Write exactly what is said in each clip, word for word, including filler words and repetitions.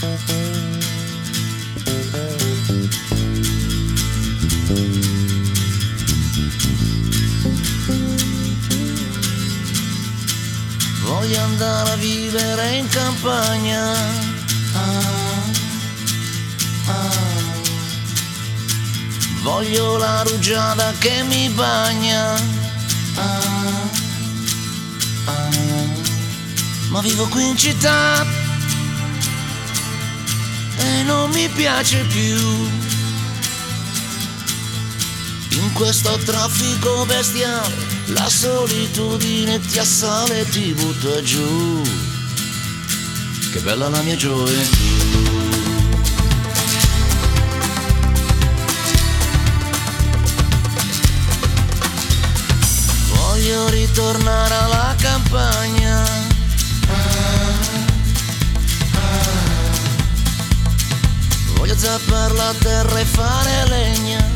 Voglio andare a vivere in campagna. Ah, ah. Voglio la rugiada che mi bagna. Ah, ah. Ma vivo qui in città e non mi piace più. In questo traffico bestiale la solitudine ti assale e ti butta giù. Che bella la mia gioventù. Voglio ritornare alla campagna. Ah, ah. Voglio zappare la terra e fare legna.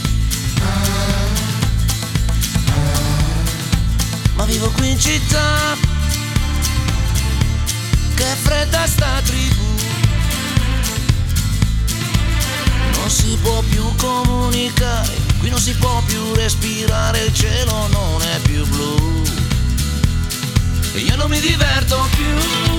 Ma vivo qui in città, che fredda sta tribù. Non si può più comunicare, qui non si può più respirare, il cielo non è più blu e io non mi diverto più.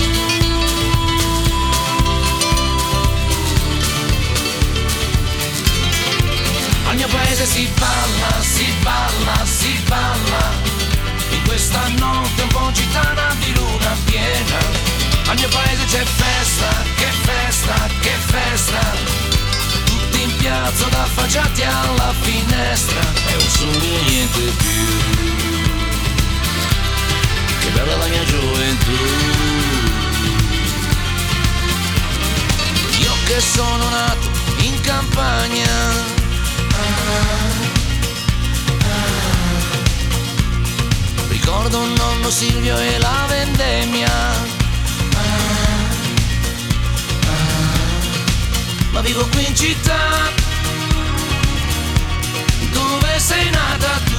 Al mio paese si balla, si balla, si balla. In questa notte un po' gitana di luna piena. Al mio paese c'è festa, che festa, che festa. Tutti in piazza da affacciati alla finestra. È un sogno e niente più. Che bella la mia gioventù. Io che sono nato in campagna. Ricordo un nonno Silvio e la vendemmia. Ah, ah. Ma vivo qui in città, dove sei nata tu.